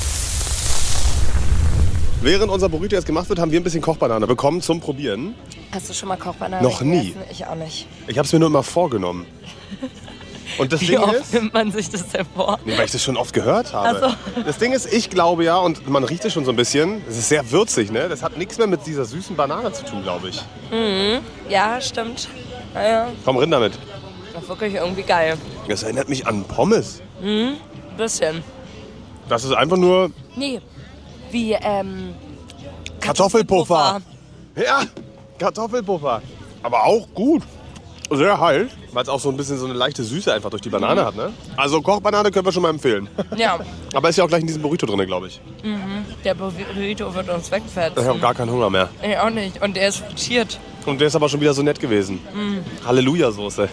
Während unser Burrito jetzt gemacht wird, haben wir ein bisschen Kochbanane bekommen zum Probieren. Hast du schon mal Kochbanane Noch nie. gegessen? Ich auch nicht. Ich habe es mir nur immer vorgenommen. Und das Wie Ding oft ist, nimmt man sich das denn vor? nee, weil ich das schon oft gehört habe. Ach so. Das Ding ist, ich glaube ja, und man riecht es schon so ein bisschen, es ist sehr würzig, ne? Das hat nichts mehr mit dieser süßen Banane zu tun, glaube ich. Mhm. Ja, stimmt. Naja, Komm, rein damit. das ist wirklich irgendwie geil. Das erinnert mich an Pommes. Mhm. Bisschen. Das ist einfach nur Nee, wie ähm, Kartoffelpuffer. Ja, Kartoffelpuffer. Aber auch gut. Sehr heiß, weil es auch so ein bisschen so eine leichte Süße einfach durch die Banane Mhm. hat, ne? Also Kochbanane können wir schon mal empfehlen. Ja, Aber ist ja auch gleich in diesem Burrito drin, glaube ich. der Burrito wird uns wegfetzen. Ich habe gar keinen Hunger mehr. Ich auch nicht. Und der ist frittiert. Und der ist aber schon wieder so nett gewesen. Mm. Halleluja-Soße.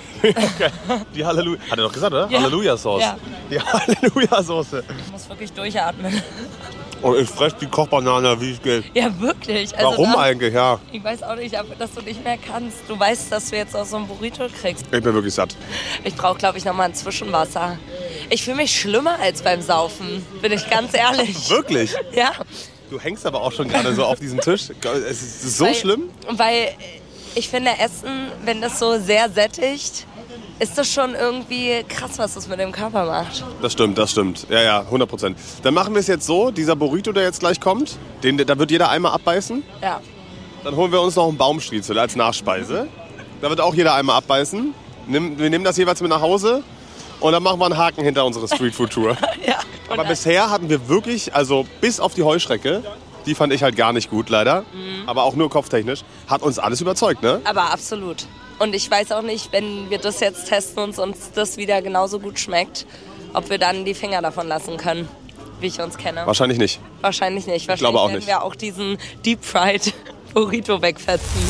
Die Halleluja. Hat er doch gesagt, oder? Ja. Halleluja-Sauce. Ja. Die Halleluja-Soße. Ich muss wirklich durchatmen. Und ich fresse die Kochbanane, wie es geht. Ja, wirklich. Also Warum da, eigentlich, ja? Ich weiß auch nicht, aber dass du nicht mehr kannst. Du weißt, dass du jetzt auch so ein Burrito kriegst. Ich bin wirklich satt. Ich brauche, glaube ich, nochmal ein Zwischenwasser. Ich fühle mich schlimmer als beim Saufen, bin ich ganz ehrlich. Wirklich? Ja. Du hängst aber auch schon gerade so auf diesem Tisch. Es ist so weil, schlimm. Weil ich finde, Essen, wenn das so sehr sättigt, ist das schon irgendwie krass, was das mit dem Körper macht. Das stimmt, das stimmt. Ja, ja, hundert Prozent. Dann machen wir es jetzt so, dieser Burrito, der jetzt gleich kommt, den, da wird jeder einmal abbeißen. Ja. Dann holen wir uns noch einen Baumstriezel als Nachspeise. Da wird auch jeder einmal abbeißen. Nimm, wir nehmen das jeweils mit nach Hause und dann machen wir einen Haken hinter unsere Streetfood-Tour. Ja. Aber bisher hatten wir wirklich, also bis auf die Heuschrecke, die fand ich halt gar nicht gut leider, Mhm. aber auch nur kopftechnisch, hat uns alles überzeugt, ne? Aber absolut. Und ich weiß auch nicht, wenn wir das jetzt testen und uns das wieder genauso gut schmeckt, ob wir dann die Finger davon lassen können, wie ich uns kenne. Wahrscheinlich nicht. Wahrscheinlich nicht. Wahrscheinlich glaube auch werden nicht. wir auch diesen Deep Fried Burrito wegfetzen.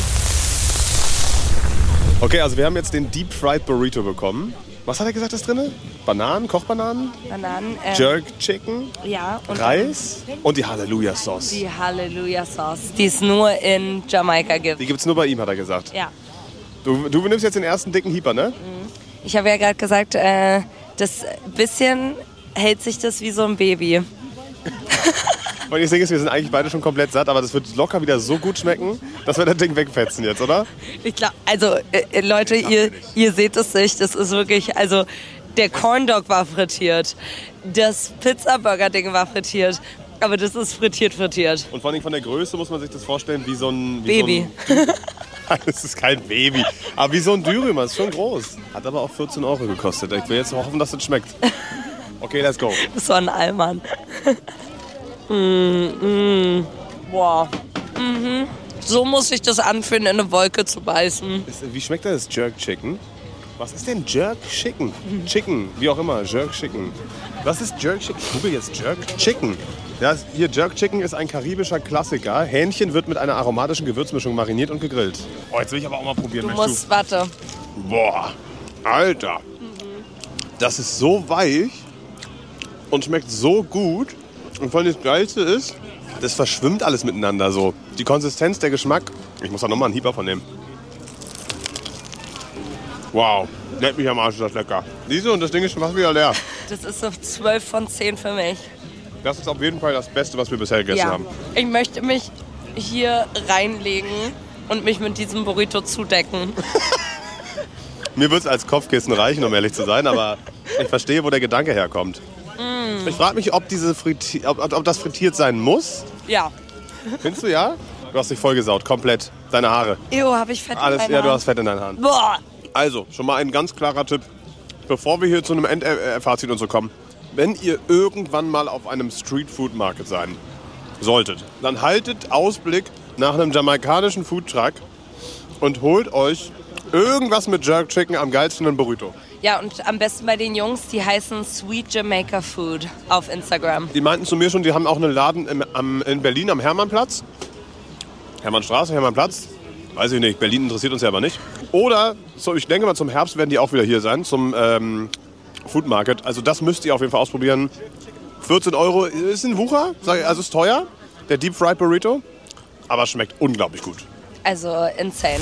Okay, also wir haben jetzt den Deep Fried Burrito bekommen. Was hat er gesagt, ist drin? Bananen, Kochbananen, Bananen, ähm, Jerk Chicken, ja, und Reis und die Halleluja Sauce. die Halleluja Sauce, die es nur in Jamaika gibt. Die gibt's nur bei ihm, hat er gesagt. Ja. Du, du nimmst jetzt den ersten dicken Hieper, ne? Ich habe ja gerade gesagt, äh, das bisschen hält sich das wie so ein Baby. Und ich denke, wir sind eigentlich beide schon komplett satt, aber das wird locker wieder so gut schmecken, dass wir das Ding wegfetzen jetzt, oder? Ich glaube, also äh, Leute, ihr, ihr seht es nicht, das ist wirklich, also der Corn Dog war frittiert, das Pizza-Burger-Ding war frittiert, aber das ist frittiert, frittiert. Und vor allem von der Größe muss man sich das vorstellen wie so ein... Wie Baby. So ein das ist kein Baby, aber wie so ein Dürümer, ist schon groß. Hat aber auch vierzehn Euro gekostet. Ich will jetzt hoffen, dass das schmeckt. Okay, let's go. Das war ein Allmann. mm, mm. Boah. Mhm. So muss sich das anfühlen, in eine Wolke zu beißen. Ist, wie schmeckt das Jerk Chicken? Was ist denn Jerk Chicken? Chicken, wie auch immer, Jerk Chicken. Was ist Jerk Chicken? Ich google jetzt Jerk Chicken. Ja, hier Jerk Chicken ist ein karibischer Klassiker. Hähnchen wird mit einer aromatischen Gewürzmischung mariniert und gegrillt. Oh, jetzt will ich aber auch mal probieren. Du Möchtest musst, warte. Boah, Alter. Das ist so weich und schmeckt so gut. Und vor allem das Geilste ist, das verschwimmt alles miteinander so. Die Konsistenz, der Geschmack. Ich muss da nochmal einen Hieber von nehmen. Wow, leck mich am Arsch, ist das lecker. Diese und das Ding ist schon fast wieder leer. Das ist so zwölf von zehn für mich. Das ist auf jeden Fall das Beste, was wir bisher gegessen Ja. haben. Ich möchte mich hier reinlegen und mich mit diesem Burrito zudecken. Mir wird es als Kopfkissen reichen, um ehrlich zu sein, aber ich verstehe, wo der Gedanke herkommt. Mm. Ich frage mich, ob, diese Friti- ob, ob das frittiert sein muss. Ja. Findest du ja? Du hast dich vollgesaut, komplett. Deine Haare. Ew, habe ich Fett in Alles, meinen ja, du Haaren? hast Fett in deinen Haaren. Boah. Also, schon mal ein ganz klarer Tipp, bevor wir hier zu einem Endfazit und so kommen. Wenn ihr irgendwann mal auf einem Streetfood-Market seid, solltet, dann haltet Ausblick nach einem jamaikanischen Foodtruck und holt euch irgendwas mit Jerk Chicken, am geilsten ein Burrito. Ja, und am besten bei den Jungs, die heißen Sweet Jamaica Food auf Instagram. Die meinten zu mir schon, die haben auch einen Laden im, am, in Berlin am Hermannplatz. Hermannstraße, Hermannplatz. Weiß ich nicht, Berlin interessiert uns ja aber nicht. Oder, so, ich denke mal, zum Herbst werden die auch wieder hier sein, zum ähm, Food Market. Also das müsst ihr auf jeden Fall ausprobieren. vierzehn Euro ist ein Wucher, also ist teuer, der Deep Fried Burrito. Aber schmeckt unglaublich gut. Also insane.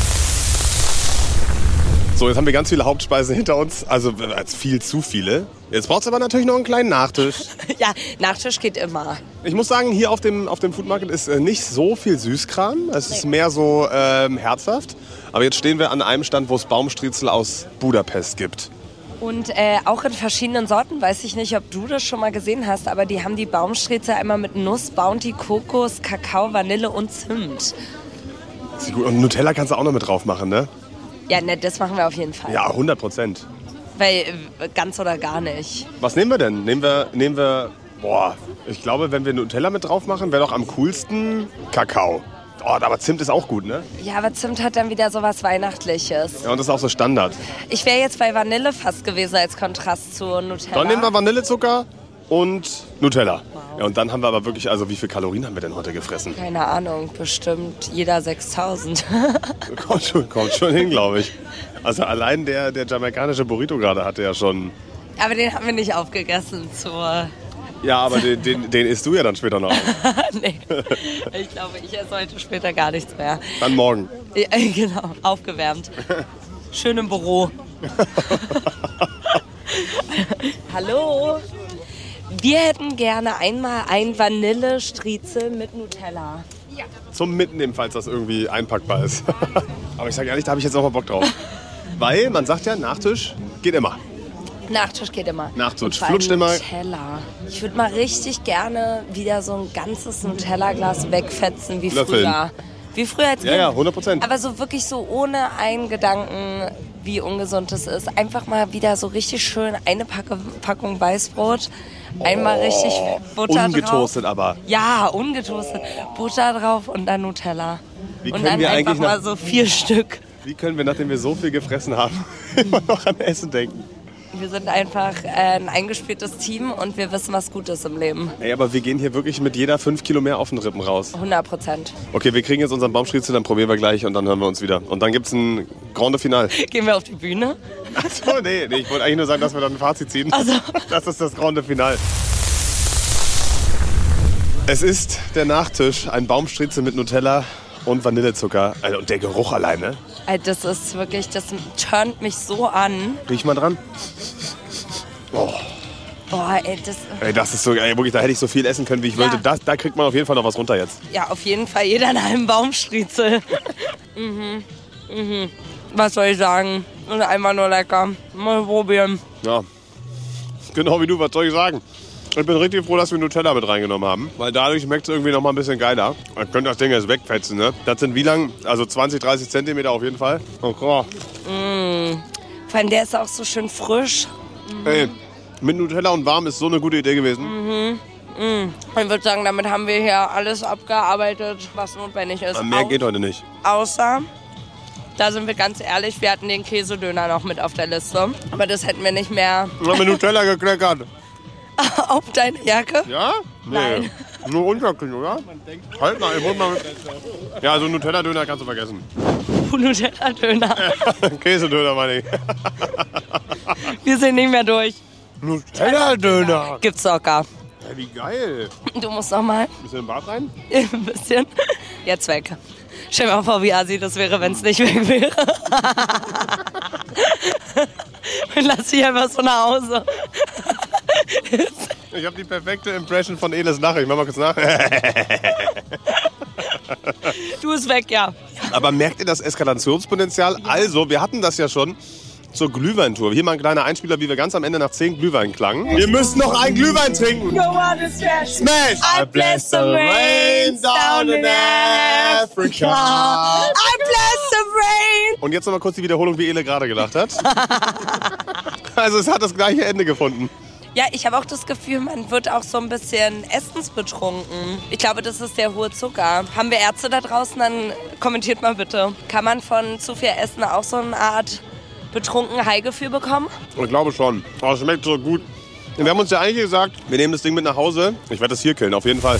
So, jetzt haben wir ganz viele Hauptspeisen hinter uns, also viel zu viele. Jetzt braucht es aber natürlich noch einen kleinen Nachtisch. Ja, Nachtisch geht immer. Ich muss sagen, hier auf dem, auf dem Food Market ist äh, nicht so viel Süßkram. Es ist mehr so ähm, herzhaft. Aber jetzt stehen wir an einem Stand, wo es Baumstriezel aus Budapest gibt. Und äh, auch in verschiedenen Sorten, weiß ich nicht, ob du das schon mal gesehen hast, aber die haben die Baumstriezel einmal mit Nuss, Bounty, Kokos, Kakao, Vanille und Zimt. Ist gut. Und Nutella kannst du auch noch mit drauf machen, ne? Ja, ne, das machen wir auf jeden Fall. Ja, hundert Prozent. Weil äh, ganz oder gar nicht. Was nehmen wir denn? Nehmen wir, nehmen wir, boah, ich glaube, wenn wir Nutella mit drauf machen, wäre doch am coolsten Kakao. Oh, aber Zimt ist auch gut, ne? Ja, aber Zimt hat dann wieder so was Weihnachtliches. Ja, und das ist auch so Standard. Ich wäre jetzt bei Vanille fast gewesen als Kontrast zu Nutella. Dann nehmen wir Vanillezucker und Nutella. Ja, und dann haben wir aber wirklich, also wie viele Kalorien haben wir denn heute gefressen? Keine Ahnung, bestimmt jeder sechstausend. kommt, schon, kommt schon hin, glaube ich. Also allein der, der jamaikanische Burrito gerade hatte ja schon... Aber den haben wir nicht aufgegessen zur... Ja, aber den, den, den isst du ja dann später noch. Nee, ich glaube, ich esse heute später gar nichts mehr. Dann morgen. Ja, genau, aufgewärmt. Schön im Büro. Hallo. Wir hätten gerne einmal ein Vanillestriezel mit Nutella. Ja. Zum Mitnehmen, falls das irgendwie einpackbar ist. Aber ich sage ehrlich, da habe ich jetzt auch mal Bock drauf. Weil, man sagt ja, Nachtisch geht immer. Nachtisch geht immer. Nachtisch flutscht immer. Nutella. Ich würde mal richtig gerne wieder so ein ganzes Nutella-Glas wegfetzen wie Löffeln. früher. Wie früher als Ja, ja, hundert Prozent. Aber so wirklich so ohne einen Gedanken, wie ungesund es ist. Einfach mal wieder so richtig schön eine Packe, Packung Weißbrot. Einmal richtig Butter Ungetoastet drauf. aber. Ja, ungetoastet. Butter drauf und dann Nutella. Wie und können dann wir einfach eigentlich mal nach- so vier Stück. Wie können wir, nachdem wir so viel gefressen haben, immer noch an Essen denken? Wir sind einfach äh, ein eingespieltes Team und wir wissen, was gut ist im Leben. Ey, aber wir gehen hier wirklich mit jeder fünf Kilo mehr auf den Rippen raus. hundert Prozent. Okay, wir kriegen jetzt unseren Baumstriezel, dann probieren wir gleich und dann hören wir uns wieder. Und dann gibt's ein Grande Finale. Gehen wir auf die Bühne? Achso, nee, nee, ich wollte eigentlich nur sagen, dass wir dann ein Fazit ziehen. Also. Das ist das Grande Finale. Es ist der Nachtisch, ein Baumstriezel mit Nutella und Vanillezucker. Also, und der Geruch alleine. Ey, das ist wirklich, das turnt mich so an. Riech mal dran. Oh. Boah, ey, das... Ey, das ist so, ey, wirklich, da hätte ich so viel essen können, wie ich Ja. wollte. Das, da kriegt man auf jeden Fall noch was runter jetzt. Ja, auf jeden Fall jeder in einem Baumstriezel. mhm. Mhm. Was soll ich sagen? Und einmal nur lecker. Mal probieren. Ja, genau wie du, was soll ich sagen? Ich bin richtig froh, dass wir Nutella mit reingenommen haben, weil dadurch schmeckt es irgendwie noch mal ein bisschen geiler. Man könnte das Ding jetzt wegfetzen, ne? Das sind wie lang? Also zwanzig, dreißig Zentimeter auf jeden Fall. Okay. Mm. Vor allem, der ist auch so schön frisch. Mhm. Ey, mit Nutella und warm ist so eine gute Idee gewesen. Mhm. Mhm. Ich würde sagen, damit haben wir hier alles abgearbeitet, was notwendig ist. Aber mehr Au- geht heute nicht. Außer, da sind wir ganz ehrlich, wir hatten den Käsedöner noch mit auf der Liste. Aber das hätten wir nicht mehr Wir haben mit Nutella gekleckert. auf deine Jacke. Ja? Nee. Nein. Nur Unterkühl, oder? Halt mal, ich muss mal. Ja, also Nutella-Döner kannst du vergessen. Nutella-Döner. Käsedöner, meine ich. Wir sind nicht mehr durch. Nutella-Döner. Gibt's locker. Ja, wie geil. Du musst noch mal Bisschen im Bad rein? ein bisschen. Jetzt weg. Stell dir mal vor, wie assi das wäre, wenn es nicht weg wäre. Und lass dich einfach so nach Hause. Ich habe die perfekte Impression von Elis Lache. Ich mach mal kurz nach. Du bist weg, ja. Aber merkt ihr das Eskalationspotenzial? Also, wir hatten das ja schon zur Glühweintour. Hier mal ein kleiner Einspieler, wie wir ganz am Ende nach zehn Glühwein klangen. Wir müssen noch einen Glühwein trinken. Smash! I bless the rain down in Africa. I bless the rain. Und jetzt noch mal kurz die Wiederholung, wie Ele gerade gelacht hat. Also es hat das gleiche Ende gefunden. Ja, ich habe auch das Gefühl, man wird auch so ein bisschen essensbetrunken. Ich glaube, das ist der hohe Zucker. Haben wir Ärzte da draußen, dann kommentiert mal bitte. Kann man von zu viel Essen auch so eine Art betrunken High-Gefühl bekommen? Ich glaube schon. Oh, es schmeckt so gut. Wir haben uns ja eigentlich gesagt, wir nehmen das Ding mit nach Hause. Ich werde das hier killen, auf jeden Fall.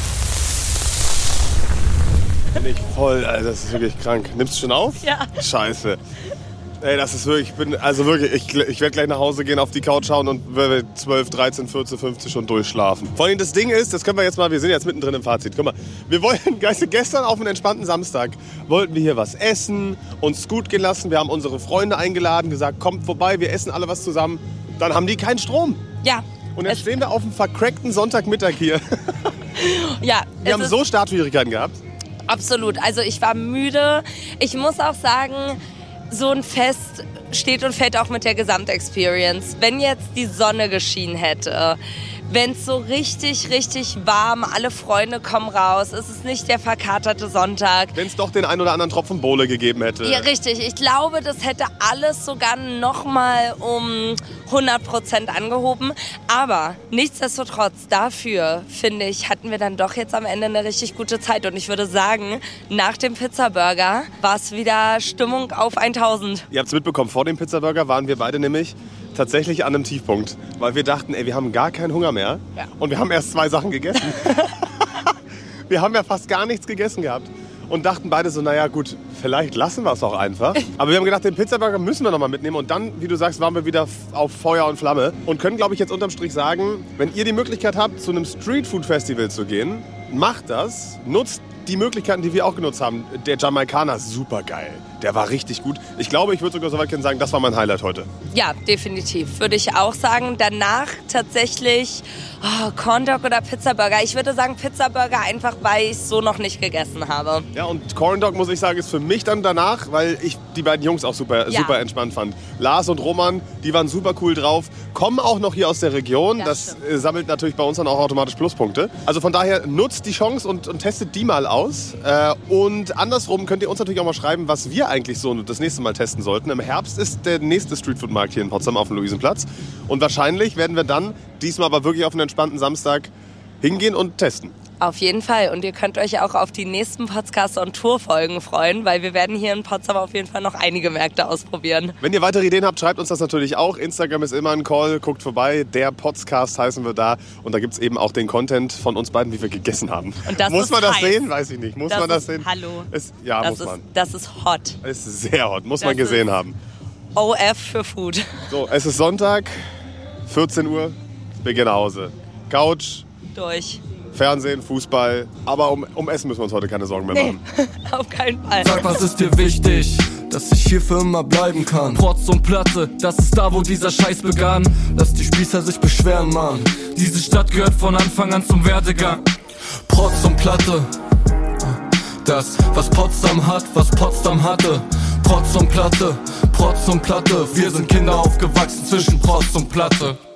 Bin ich voll, Alter, das ist wirklich krank. Nimmst du schon auf? Ja. Scheiße. Ey, das ist wirklich, ich bin, also wirklich, ich, ich werde gleich nach Hause gehen, auf die Couch schauen und zwölf, dreizehn, vierzehn, fünfzehn schon durchschlafen. Vor allem das Ding ist, das können wir jetzt mal, wir sind jetzt mittendrin im Fazit. Guck mal, wir wollten, gestern auf einen entspannten Samstag, wollten wir hier was essen, uns gut gehen lassen. Wir haben unsere Freunde eingeladen, gesagt, kommt vorbei, wir essen alle was zusammen. Dann haben die keinen Strom. Ja. Und jetzt stehen wir auf einem vercrackten Sonntagmittag hier. Ja. Wir haben so Startschwierigkeiten gehabt. Absolut. Also ich war müde. Ich muss auch sagen, so ein Fest steht und fällt auch mit der Gesamtexperience. Wenn jetzt die Sonne geschienen hätte, wenn es so richtig, richtig warm, alle Freunde kommen raus, es ist nicht der verkaterte Sonntag. Wenn es doch den ein oder anderen Tropfen Bohle gegeben hätte. Ja, richtig. Ich glaube, das hätte alles sogar noch mal um hundert Prozent angehoben. Aber nichtsdestotrotz, dafür, finde ich, hatten wir dann doch jetzt am Ende eine richtig gute Zeit. Und ich würde sagen, nach dem Pizzaburger war es wieder Stimmung auf tausend. Ihr habt es mitbekommen, vor dem Pizzaburger waren wir beide nämlich tatsächlich an einem Tiefpunkt. Weil wir dachten, ey, wir haben gar keinen Hunger mehr. Ja. Und wir haben erst zwei Sachen gegessen. Wir haben ja fast gar nichts gegessen gehabt. Und dachten beide so, naja gut, vielleicht lassen wir es auch einfach. Aber wir haben gedacht, den Pizzaburger müssen wir noch mal mitnehmen. Und dann, wie du sagst, waren wir wieder auf Feuer und Flamme. Und können, glaube ich, jetzt unterm Strich sagen, wenn ihr die Möglichkeit habt, zu einem Streetfood-Festival zu gehen, macht das, nutzt die Möglichkeiten, die wir auch genutzt haben. Der Jamaikaner, super geil. Der war richtig gut. Ich glaube, ich würde sogar so weit können sagen, das war mein Highlight heute. Ja, definitiv. Würde ich auch sagen. Danach tatsächlich oh, Corn Dog oder Pizzaburger. Ich würde sagen Pizzaburger, einfach weil ich es so noch nicht gegessen habe. Ja, und Corn Dog, muss ich sagen, ist für mich dann danach, weil ich die beiden Jungs auch super, Ja. super entspannt fand. Lars und Roman, die waren super cool drauf, kommen auch noch hier aus der Region. Das Das, äh, sammelt natürlich bei uns dann auch automatisch Pluspunkte. Also von daher nutzt die Chance und, und testet die mal aus. Äh, und andersrum könnt ihr uns natürlich auch mal schreiben, was wir eigentlich so das nächste Mal testen sollten. Im Herbst ist der nächste Streetfood-Markt hier in Potsdam auf dem Luisenplatz. Und wahrscheinlich werden wir dann diesmal aber wirklich auf einen entspannten Samstag hingehen und testen. Auf jeden Fall. Und ihr könnt euch auch auf die nächsten Podcast- und Tour-Folgen freuen, weil wir werden hier in Potsdam auf jeden Fall noch einige Märkte ausprobieren. Wenn ihr weitere Ideen habt, schreibt uns das natürlich auch. Instagram ist immer ein Call, guckt vorbei. Der Podcast heißen wir da. Und da gibt es eben auch den Content von uns beiden, wie wir gegessen haben. Und das muss ist man das heiß. sehen? Weiß ich nicht. Muss Das man das ist- sehen? hallo. Es, ja, Das muss ist, man. das ist hot. Es ist sehr hot. Muss Das man gesehen ist- haben. O F für Food. So, es ist Sonntag, vierzehn Uhr. Wir gehen nach Hause. Couch, Durch. Fernsehen, Fußball. Aber um, um Essen müssen wir uns heute keine Sorgen mehr Nee, machen. auf keinen Fall. Sag, was ist dir wichtig? Dass ich hier für immer bleiben kann. Protz und Platte, das ist da, wo dieser Scheiß begann. Lass die Spießer sich beschweren, Mann. Diese Stadt gehört von Anfang an zum Werdegang. Protz und Platte, das, was Potsdam hat, was Potsdam hatte. Protz und Platte, Protz und Platte. Wir sind Kinder aufgewachsen zwischen Protz und Platte.